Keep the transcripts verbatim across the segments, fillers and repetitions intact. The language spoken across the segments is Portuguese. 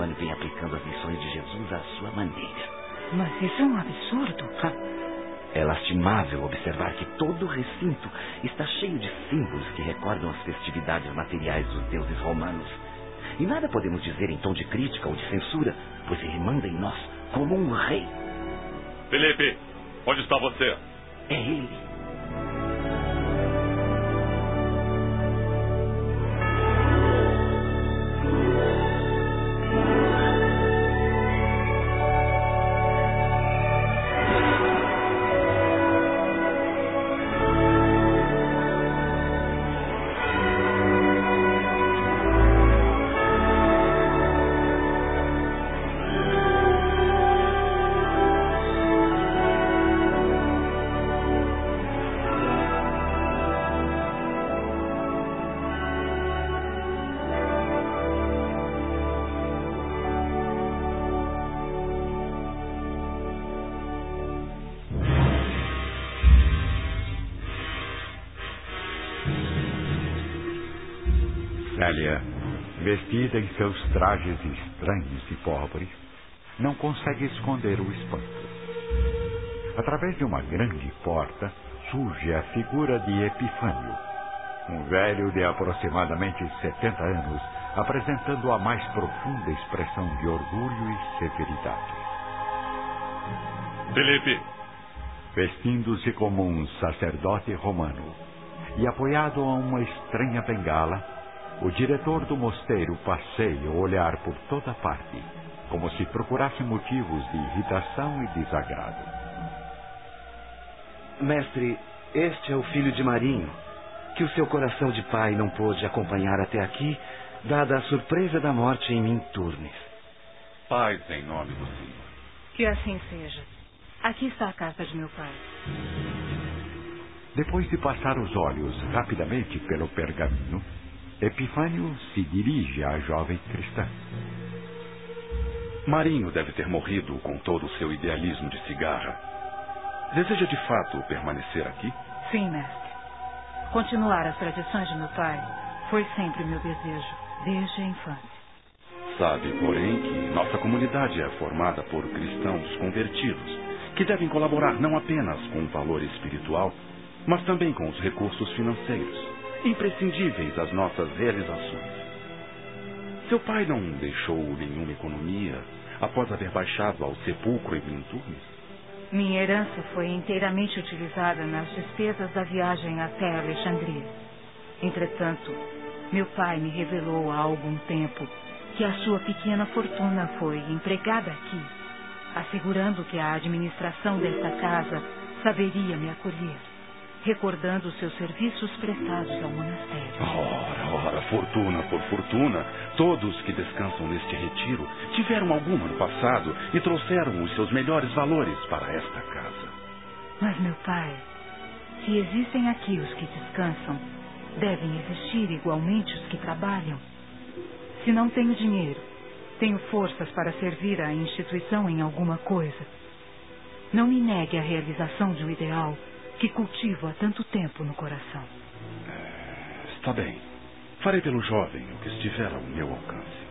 Epifânio vem aplicando as lições de Jesus à sua maneira. Mas isso é um absurdo. É lastimável observar que todo o recinto está cheio de símbolos que recordam as festividades materiais dos deuses romanos. E nada podemos dizer em tom de crítica ou de censura, pois ele manda em nós como um rei. Felipe, onde está você? É ele. Célia, vestida em seus trajes estranhos e pobres, não consegue esconder o espanto. Através de uma grande porta surge a figura de Epifânio, um velho de aproximadamente setenta anos, apresentando a mais profunda expressão de orgulho e severidade. Felipe! Vestindo-se como um sacerdote romano e apoiado a uma estranha bengala, o diretor do mosteiro passeia o olhar por toda parte, como se procurasse motivos de irritação e desagrado. Mestre, este é o filho de Marinho, que o seu coração de pai não pôde acompanhar até aqui, dada a surpresa da morte em Minturnes. Paz em nome do Senhor. Que assim seja. Aqui está a carta de meu pai. Depois de passar os olhos rapidamente pelo pergaminho, Epifânio se dirige à jovem cristã. Marinho deve ter morrido com todo o seu idealismo de cigarra. Deseja de fato permanecer aqui? Sim, mestre. Continuar as tradições de meu pai foi sempre meu desejo, desde a infância. Sabe, porém, que nossa comunidade é formada por cristãos convertidos, que devem colaborar não apenas com o valor espiritual, mas também com os recursos financeiros, imprescindíveis às nossas realizações. Seu pai não deixou nenhuma economia após haver baixado ao sepulcro em Minturnes? Minha herança foi inteiramente utilizada nas despesas da viagem até Alexandria. Entretanto, meu pai me revelou há algum tempo que a sua pequena fortuna foi empregada aqui, assegurando que a administração desta casa saberia me acolher, recordando os seus serviços prestados ao monastério. Ora, ora, fortuna por fortuna. Todos que descansam neste retiro tiveram alguma no passado e trouxeram os seus melhores valores para esta casa. Mas, meu pai, se existem aqui os que descansam, devem existir igualmente os que trabalham. Se não tenho dinheiro, tenho forças para servir à instituição em alguma coisa. Não me negue a realização de um ideal que cultivo há tanto tempo no coração. É, está bem. Farei pelo jovem o que estiver ao meu alcance.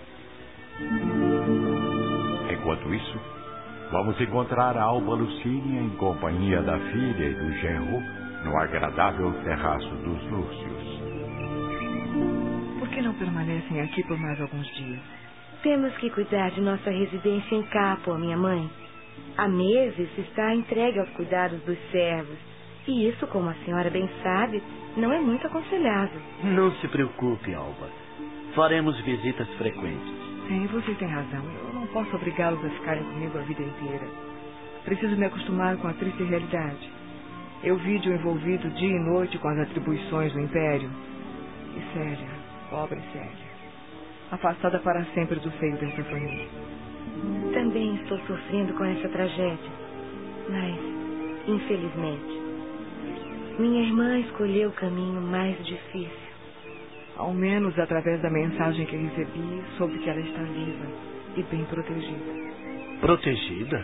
Enquanto isso, vamos encontrar a Alba Lucínia em companhia da filha e do genro no agradável terraço dos Lúcios. Por que não permanecem aqui por mais alguns dias? Temos que cuidar de nossa residência em Capua, minha mãe. Há meses está entregue aos cuidados dos servos. E isso, como a senhora bem sabe, não é muito aconselhável. Não se preocupe, Alba. Faremos visitas frequentes. Sim, você tem razão. Eu não posso obrigá-los a ficarem comigo a vida inteira. Preciso me acostumar com a triste realidade. Eu vi-o envolvido dia e noite com as atribuições do Império. E Célia, pobre Célia, afastada para sempre do seio dessa família. Também estou sofrendo com essa tragédia. Mas, infelizmente, minha irmã escolheu o caminho mais difícil. Ao menos através da mensagem que recebi, soube que ela está viva e bem protegida. Protegida?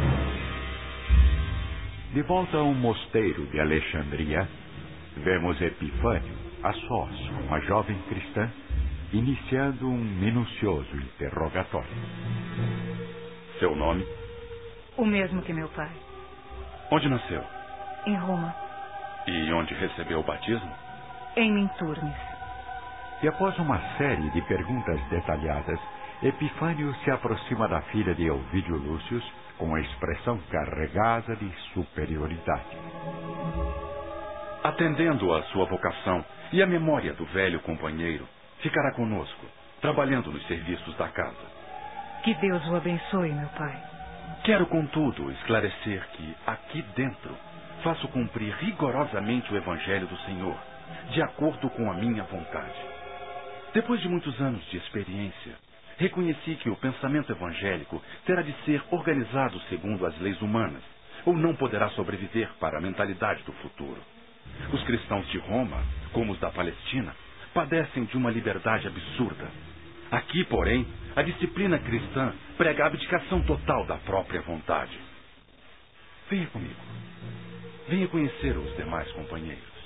De volta ao mosteiro de Alexandria, vemos Epifânio, a sós, uma jovem cristã, iniciando um minucioso interrogatório. Seu nome? O mesmo que meu pai. Onde nasceu? Em Roma. E onde recebeu o batismo? Em Minturnes. E após uma série de perguntas detalhadas, Epifânio se aproxima da filha de Ovídio Lúcio com a expressão carregada de superioridade. Atendendo à sua vocação e à memória do velho companheiro, ficará conosco, trabalhando nos serviços da casa. Que Deus o abençoe, meu pai. Quero, contudo, esclarecer que, aqui dentro, faço cumprir rigorosamente o Evangelho do Senhor, de acordo com a minha vontade. Depois de muitos anos de experiência, reconheci que o pensamento evangélico terá de ser organizado segundo as leis humanas, ou não poderá sobreviver para a mentalidade do futuro. Os cristãos de Roma, como os da Palestina, padecem de uma liberdade absurda. Aqui, porém, a disciplina cristã prega a abdicação total da própria vontade. Venha comigo. Venha conhecer os demais companheiros.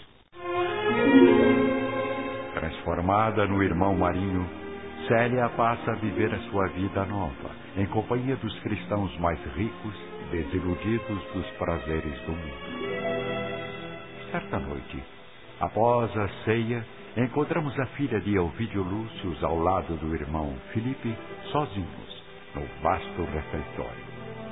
Transformada no irmão Marinho, Célia passa a viver a sua vida nova, em companhia dos cristãos mais ricos, desiludidos dos prazeres do mundo. Certa noite, após a ceia, encontramos a filha de Ovídio Lúcio ao lado do irmão Filipe, sozinhos, no vasto refeitório.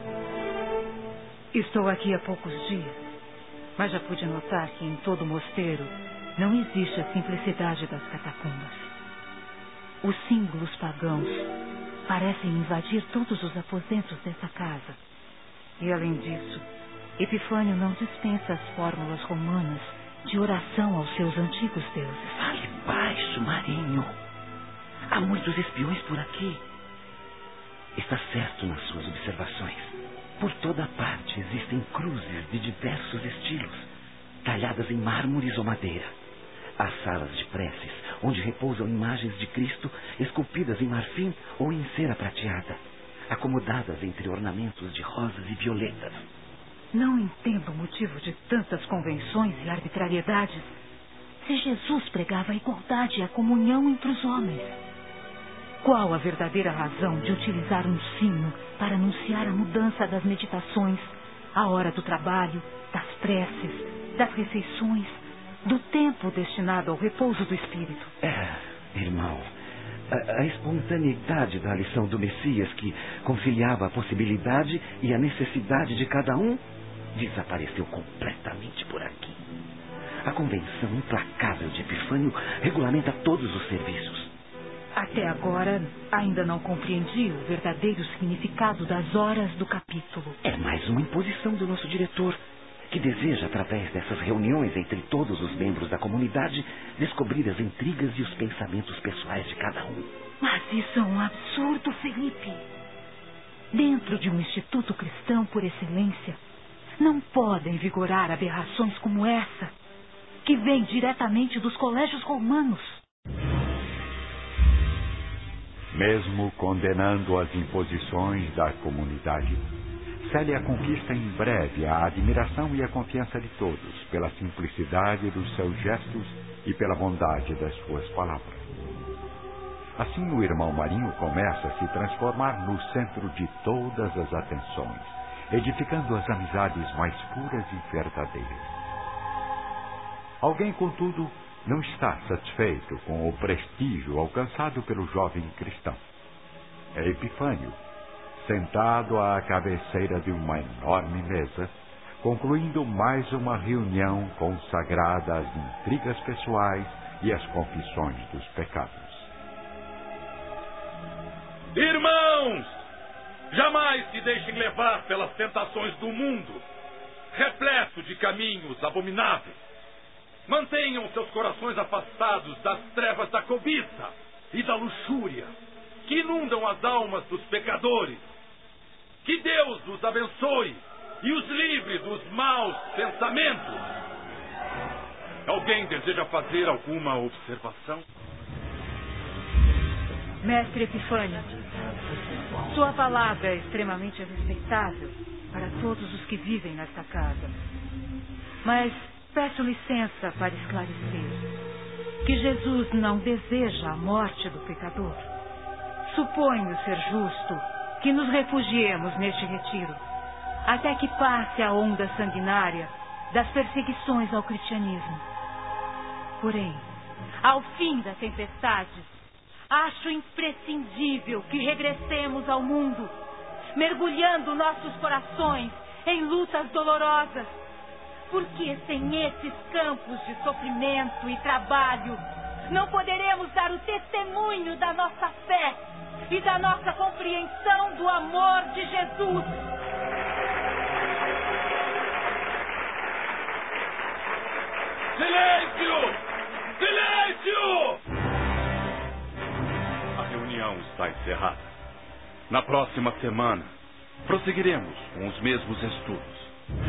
Estou aqui há poucos dias, mas já pude notar que em todo o mosteiro não existe a simplicidade das catacumbas. Os símbolos pagãos parecem invadir todos os aposentos dessa casa. E, além disso, Epifânio não dispensa as fórmulas romanas de oração aos seus antigos deuses. Fale baixo, Marinho. Há muitos espiões por aqui. Está certo nas suas observações. Por toda parte existem cruzes de diversos estilos, talhadas em mármores ou madeira. Há salas de preces, onde repousam imagens de Cristo esculpidas em marfim ou em cera prateada, acomodadas entre ornamentos de rosas e violetas. Não entendo o motivo de tantas convenções e arbitrariedades se Jesus pregava a igualdade e a comunhão entre os homens. Qual a verdadeira razão de utilizar um sino para anunciar a mudança das meditações, a hora do trabalho, das preces, das refeições, do tempo destinado ao repouso do espírito? É, irmão, a, a espontaneidade da lição do Messias, que conciliava a possibilidade e a necessidade de cada um, desapareceu completamente por aqui. A convenção implacável de Epifânio regulamenta todos os serviços. Até agora, ainda não compreendi o verdadeiro significado das horas do capítulo. É mais uma imposição do nosso diretor, que deseja, através dessas reuniões entre todos os membros da comunidade, descobrir as intrigas e os pensamentos pessoais de cada um. Mas isso é um absurdo, Felipe. Dentro de um instituto cristão por excelência, não podem vigorar aberrações como essa, que vem diretamente dos colégios romanos. Mesmo condenando as imposições da comunidade, Célia conquista em breve a admiração e a confiança de todos pela simplicidade dos seus gestos e pela bondade das suas palavras. Assim, o irmão Marinho começa a se transformar no centro de todas as atenções, edificando as amizades mais puras e verdadeiras. Alguém, contudo, não está satisfeito com o prestígio alcançado pelo jovem cristão. É Epifânio, sentado à cabeceira de uma enorme mesa, concluindo mais uma reunião consagrada às intrigas pessoais e às confissões dos pecados. Irmãos, jamais se deixem levar pelas tentações do mundo, repleto de caminhos abomináveis. Mantenham seus corações afastados das trevas da cobiça e da luxúria, que inundam as almas dos pecadores. Que Deus os abençoe e os livre dos maus pensamentos. Alguém deseja fazer alguma observação? Mestre Epifânio, sua palavra é extremamente respeitável para todos os que vivem nesta casa. Mas peço licença para esclarecer. que Jesus não deseja a morte do pecador, suponho ser justo que nos refugiemos neste retiro, até que passe a onda sanguinária das perseguições ao cristianismo. Porém, ao fim da tempestade, acho imprescindível que regressemos ao mundo, mergulhando nossos corações em lutas dolorosas, porque sem esses campos de sofrimento e trabalho, não poderemos dar o testemunho da nossa fé e da nossa compreensão do amor de Jesus. Silêncio! Silêncio! A reunião está encerrada. Na próxima semana, prosseguiremos com os mesmos estudos.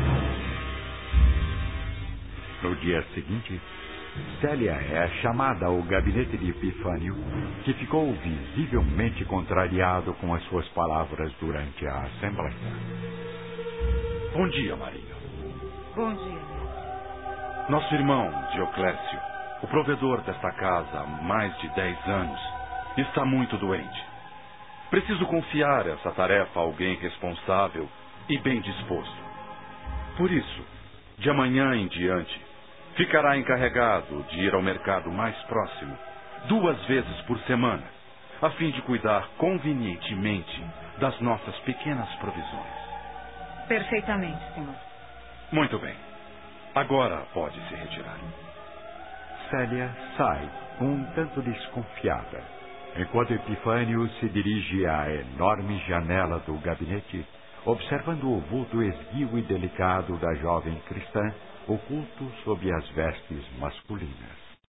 No dia seguinte, Célia é chamada ao gabinete de Epifânio, que ficou visivelmente contrariado com as suas palavras durante a assembleia. Bom dia, Maria. Bom dia. Nosso irmão, Dioclésio, o provedor desta casa há mais de dez anos, está muito doente. Preciso confiar essa tarefa a alguém responsável e bem disposto. Por isso, de amanhã em diante, ficará encarregado de ir ao mercado mais próximo, duas vezes por semana, a fim de cuidar convenientemente das nossas pequenas provisões. Perfeitamente, senhor. Muito bem. Agora pode se retirar. Célia sai, um tanto desconfiada, enquanto Epifânio se dirige à enorme janela do gabinete, observando o vulto esguio e delicado da jovem cristã, oculto sob as vestes masculinas.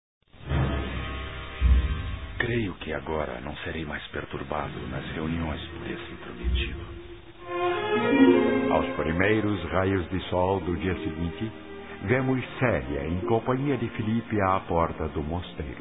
Creio que agora não serei mais perturbado nas reuniões por esse intrometido. Aos primeiros raios de sol do dia seguinte, vemos Célia em companhia de Filipe à porta do mosteiro.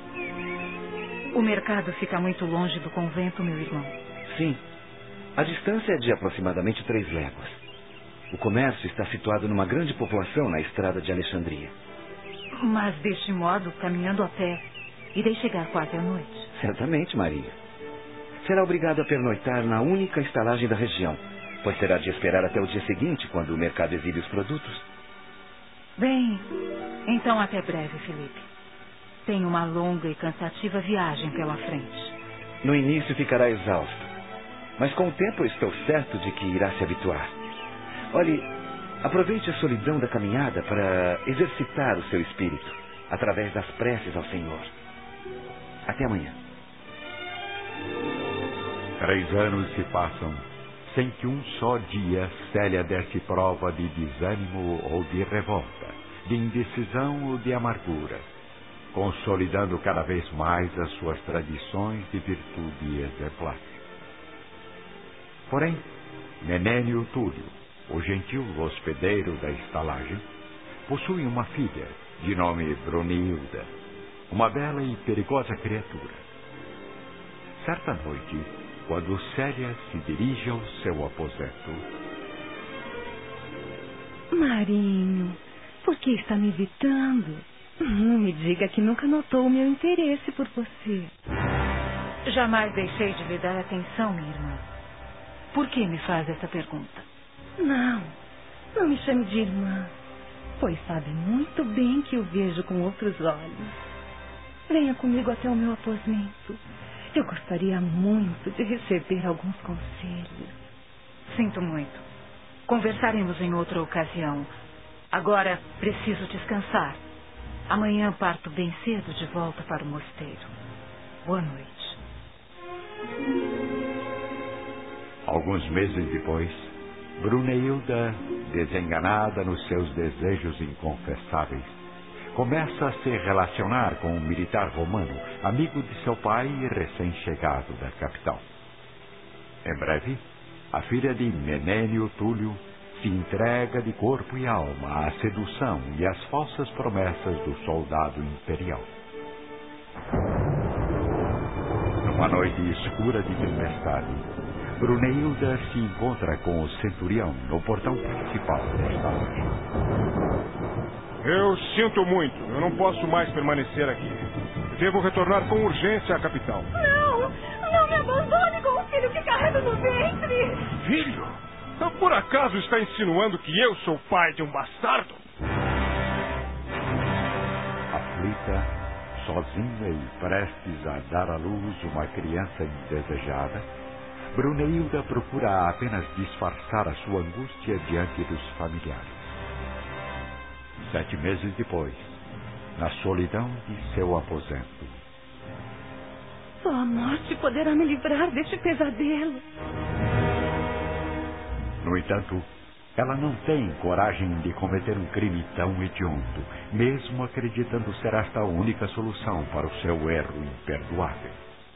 O mercado fica muito longe do convento, meu irmão. Sim. A distância é de aproximadamente três léguas. O comércio está situado numa grande população na estrada de Alexandria. Mas deste modo, caminhando a pé, irei chegar quase à noite. Certamente, Maria. Será obrigado a pernoitar na única estalagem da região, pois terá de esperar até o dia seguinte, quando o mercado exibe os produtos. Bem, então até breve, Felipe. Tenho uma longa e cansativa viagem pela frente. No início ficará exausto, mas com o tempo eu estou certo de que irá se habituar. Olhe, aproveite a solidão da caminhada para exercitar o seu espírito, através das preces ao Senhor. Até amanhã. Três anos se passam sem que um só dia Célia desse prova de desânimo ou de revolta, de indecisão ou de amargura, consolidando cada vez mais as suas tradições de virtude exemplar. Porém, Menênio Túlio, o gentil hospedeiro da estalagem, possui uma filha de nome Brunilda, uma bela e perigosa criatura. Certa noite, quando Célia se dirige ao seu aposento... Marinho, por que está me evitando? Não me diga que nunca notou o meu interesse por você. Jamais deixei de lhe dar atenção, minha irmã. Por que me faz essa pergunta? Não, não me chame de irmã, pois sabe muito bem que eu vejo com outros olhos. Venha comigo até o meu aposento. Eu gostaria muito de receber alguns conselhos. Sinto muito. Conversaremos em outra ocasião. Agora preciso descansar. Amanhã parto bem cedo de volta para o mosteiro. Boa noite. Alguns meses depois, Brunilda, desenganada nos seus desejos inconfessáveis, começa a se relacionar com um militar romano, amigo de seu pai e recém-chegado da capital. Em breve, a filha de Menênio Túlio se entrega de corpo e alma à sedução e às falsas promessas do soldado imperial. Numa noite escura de tempestade, Brunilda se encontra com o centurião no portão principal da estalagem. Eu sinto muito. Eu não posso mais permanecer aqui. Devo retornar com urgência à capital. Não! Não me abandone com o filho que carrego no ventre! Filho? Por acaso está insinuando que eu sou pai de um bastardo? Aflita, sozinha e prestes a dar à luz uma criança indesejada, Bruneilda procura apenas disfarçar a sua angústia diante dos familiares. Sete meses depois, na solidão de seu aposento. Só a morte poderá me livrar deste pesadelo. No entanto, ela não tem coragem de cometer um crime tão hediondo, mesmo acreditando ser esta a única solução para o seu erro imperdoável.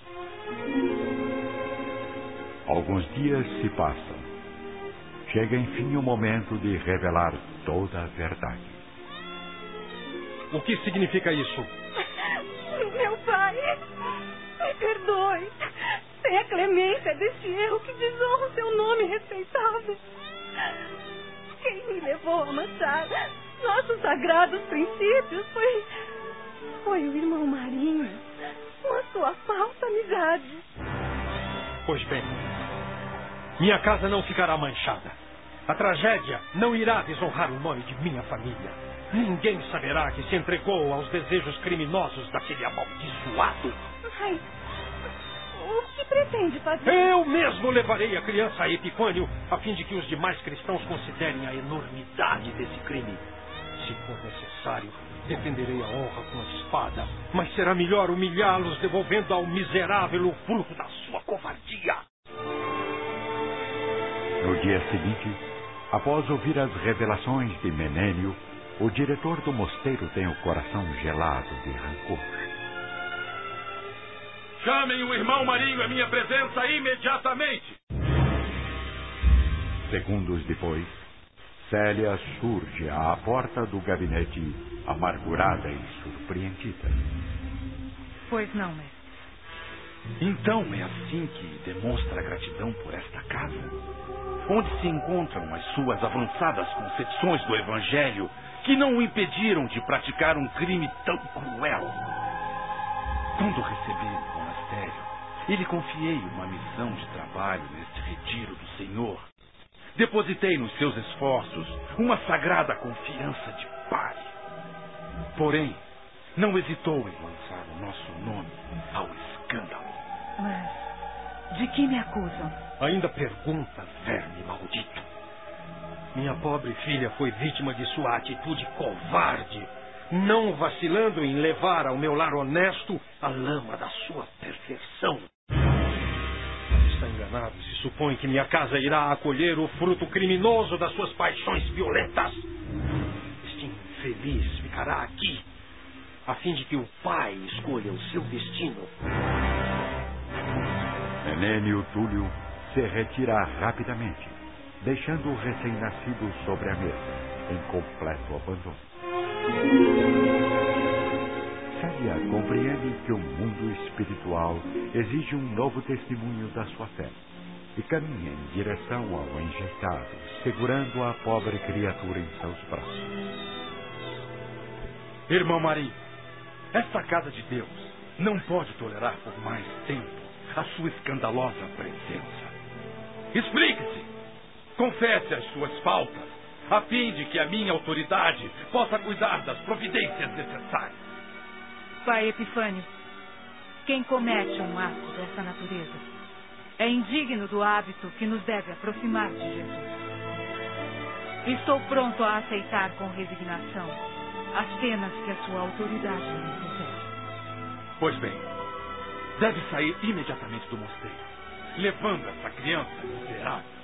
Alguns dias se passam. Chega enfim o momento de revelar toda a verdade. O que significa isso? Meu pai, me perdoe. Sem a clemência deste erro que desonra o seu nome respeitável. Quem me levou a manchar nossos sagrados princípios foi... Foi o irmão Marinho, com a sua falsa amizade. Pois bem, minha casa não ficará manchada. A tragédia não irá desonrar o nome de minha família. Ninguém saberá que se entregou aos desejos criminosos daquele amaldiçoado. Mas o que pretende fazer? Eu mesmo levarei a criança a Epifânio, a fim de que os demais cristãos considerem a enormidade desse crime. Se for necessário, defenderei a honra com a espada, mas será melhor humilhá-los, devolvendo ao miserável o fruto da sua covardia. No dia seguinte, após ouvir as revelações de Menênio, o diretor do mosteiro tem o coração gelado de rancor. Chamem o irmão Marinho à minha presença imediatamente! Segundos depois, Célia surge à porta do gabinete, amargurada e surpreendida. Pois não, mestre. Então é assim que demonstra gratidão por esta casa? Onde se encontram as suas avançadas concepções do Evangelho que não o impediram de praticar um crime tão cruel? Quando recebi o monastério, e lhe confiei uma missão de trabalho neste retiro do Senhor, depositei nos seus esforços uma sagrada confiança de pai. Porém, não hesitou em lançar o nosso nome ao escândalo. Mas de que me acusam? Ainda pergunta, verme maldito. Minha pobre filha foi vítima de sua atitude covarde, não vacilando em levar ao meu lar honesto a lama da sua perversão. Mas está enganado se supõe que minha casa irá acolher o fruto criminoso das suas paixões violentas. Este infeliz ficará aqui, a fim de que o pai escolha o seu destino. Menênio Túlio se retira rapidamente, deixando o recém-nascido sobre a mesa, em completo abandono. Célia compreende que o mundo espiritual exige um novo testemunho da sua fé e caminha em direção ao enjeitado, segurando a pobre criatura em seus braços. Irmão Marinho, esta casa de Deus não pode tolerar por mais tempo a sua escandalosa presença. Explique-se! Confesse as suas faltas, a fim de que a minha autoridade possa cuidar das providências necessárias. Pai Epifânio, quem comete um ato dessa natureza é indigno do hábito que nos deve aproximar de Jesus. Estou pronto a aceitar com resignação as penas que a sua autoridade me impuser. Pois bem, deve sair imediatamente do mosteiro, levando essa criança miserável.